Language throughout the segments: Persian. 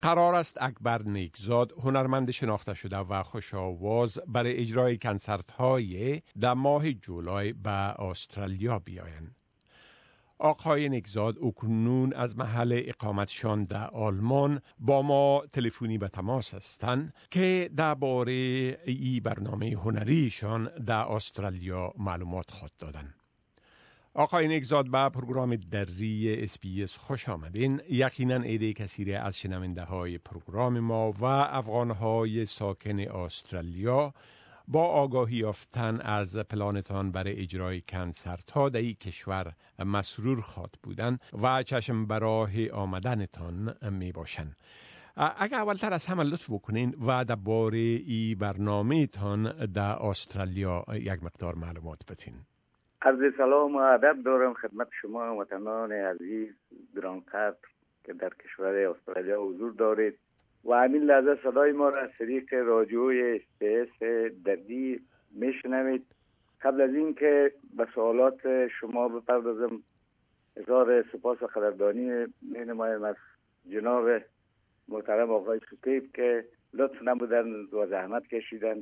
قرار است اکبر نیکزاد، هنرمند شناخته شده و خوش‌آواز، برای اجرای کنسرت‌های در ماه جولای به استرالیا بیایند. آقای نیکزاد اکنون از محل اقامتشان در آلمان با ما تلفنی به تماس هستند که درباره این برنامه هنریشان در استرالیا معلومات خود دادند. آقای نیکزاد به پروگرام دری اسپیس خوش آمدین. یقینا عده کثیر از شنونده های پروگرام ما و افغانهای ساکن استرالیا با آگاهی یافتن از پلانتان برای اجرای کنسرت ها در این کشور مسرور خواد بودن و چشم براه آمدنتان می باشن. اگر اولتر از همه لطف بکنین و درباره این برنامه تان در استرالیا یک مقدار معلومات بدین. عرض سلام و ادب دارم خدمت شما وطنان عزیز گرانقدر که در کشور استرالیا حضور دارید و همین لحظه صدای ما را از طریق رادیوی اسپیس دری میشنوید. قبل از این که به سوالات شما بپردازم، اظهار سپاس و قدردانی مینمایم از جناب محترم آقای شکیب که لطف نمودن و زحمت کشیدن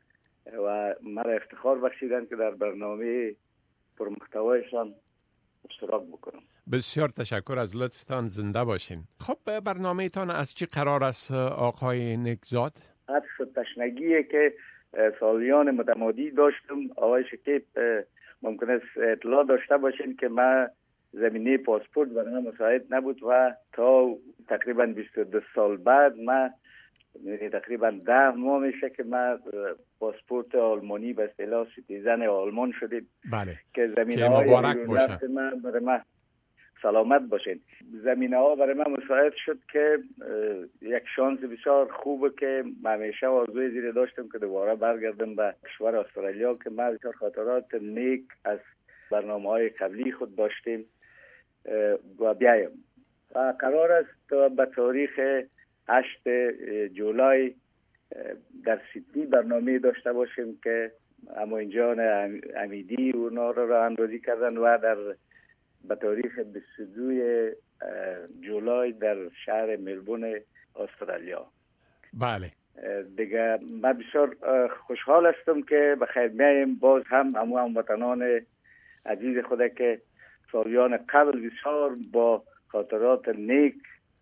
و مرا افتخار بخشیدن که در برنامه پرمحتوایشان اشتراک بکنم. بسیار تشکر از لطفتان، زنده باشین. خب برنامه تان از چی قرار است آقای نیکزاد؟ عطف و تشنگیه که سالیان متمادی داشتم. آقای شکیب ممکن است اطلاع داشته باشین که من زمینه پاسپورت برای من مساعد نبود و تا تقریبا 22 سال بعد من تقریبا 10 ماه میشه که من پاسپورت آلمانی به اصطلاح سیتیزن آلمان شدیم. بله. که زمینه های مبارک باشه. من برای من سلامت باشین. زمینه ها برای من مساعد شد که یک شانس بسیار خوبه که من همیشه آرزوی زیر داشتم که دوباره برگردم به کشور استرالیا که من بسیار خاطرات نیک از برنامه‌های قبلی خود داشتیم و بیایم. و قرار است به تاریخ 8 جولای در سیدنی برنامه داشته باشیم که امین جان امیدی اونا را اندازی کردن و به تاریخ 22 جولای در شهر ملبورن استرالیا. بله. دیگه من بسیار خوشحال هستم که بخیر میایم باز هم هموطنان عزیز خود که سالیان قبل بسیار با خاطرات نیک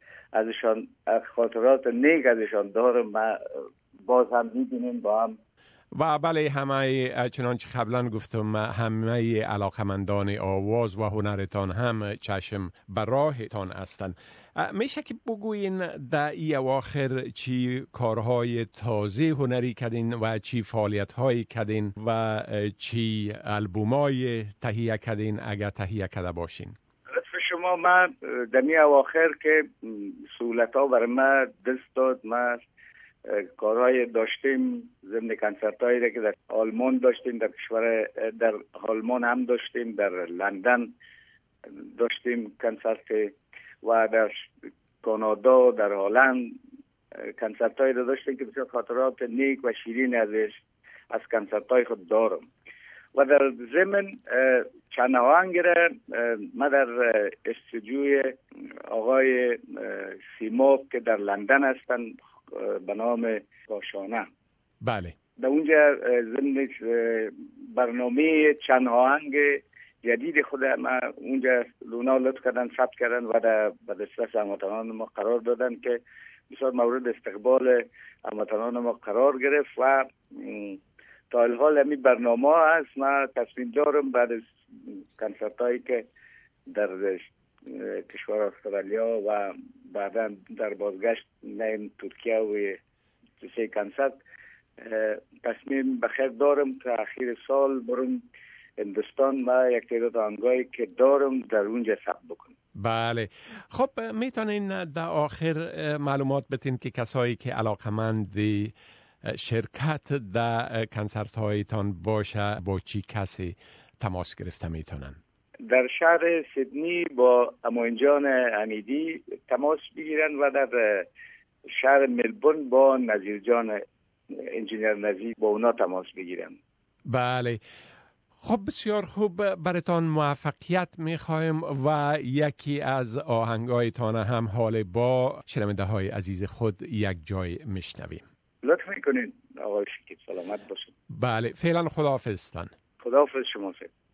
ازشان دارم و باز هم میبینیم با هم. و بله، همه چنانچه قبلا گفتم همه علاقمندان آواز و هنرتان هم چشم بر راهتان هستند. میشه که بگوین در این اواخر چی کارهای تازه هنری کردین و چی فعالیت‌هایی کردین و چی البومای تهیه کردین اگر تهیه کرده باشین؟ شما من دمی اواخر که سهولت‌ها برای من دست داد، من کارهای داشتیم ضمن کنسرت‌هایی که در آلمان داشتیم، در کشور در آلمان هم داشتیم، در لندن داشتیم کنسرت و در کانادا، در هلند کنسرت‌هایی داشتیم که بسیار خاطرات نیک و شیرین از کنسرت‌های خود دارم. و در ضمن چند آهنگ را من در استودیوی آقای سیماک که در لندن هستن به نام کاشانه، بله، در اونجا ضمن برنامه چند آهنگ جدید خود ما اونجا لونا لطف کردن ثبت کردن و به دسترس هموطنان ما قرار دادن که بسیار مورد استقبال هموطنان ما قرار گرفت و تا الحال همین برنامه هست. من تصمیم دارم بعد از کنسرت هایی که در کشور استرالیا و بعدا در بازگشت نیم ترکیه و سه کنسرت تصمیم بخیر دارم که اخیر سال برم هندوستان و یک تعداد آهنگایی که دارم در اونجا ثبت بکنم. بله. خب میتونین در آخر معلومات بدین که کسایی که علاقمند شرکت در کنسرت هایتان باشه با چی کسی تماس گرفته میتونن؟ در شهر سیدنی با امین جان امیدی تماس بگیرن و در شهر ملبورن با نظیر جان انجینیر نظیر با اونا تماس بگیرن. بله. خب بسیار خوب، براتان موفقیت میخوایم و یکی از آهنگایتان هم حال با شنونده های عزیز خود یک جای میشنویم. لطف میکنید آقای شکیب، سلامت باشید. بله، فعلا خداحافظتان. خداحافظ شما.